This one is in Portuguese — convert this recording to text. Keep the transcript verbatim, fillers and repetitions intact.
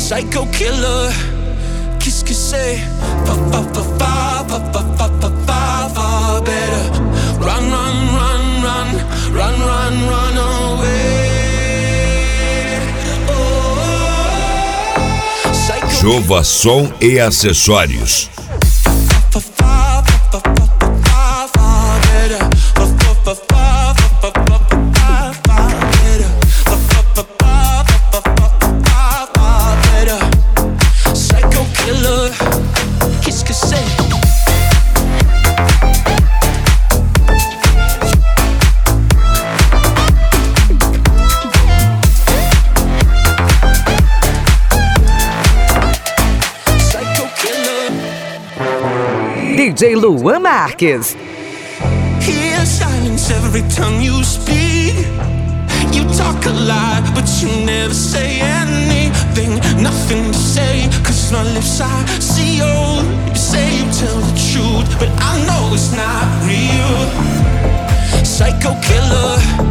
Psycho killer. Qu'est-ce que c'est? Va, va, va, va, va, va, va, va, va, va. Better run, run, run, run, run, run, run away. Oh, Psycho. Jova Som e Acessórios. D J Luan Marques. Hear silence every time you speak. You talk a lot, but you never say anything. Nothing to say, cause my lips are sealed. You say you tell the truth, but I know it's not real. Psycho killer.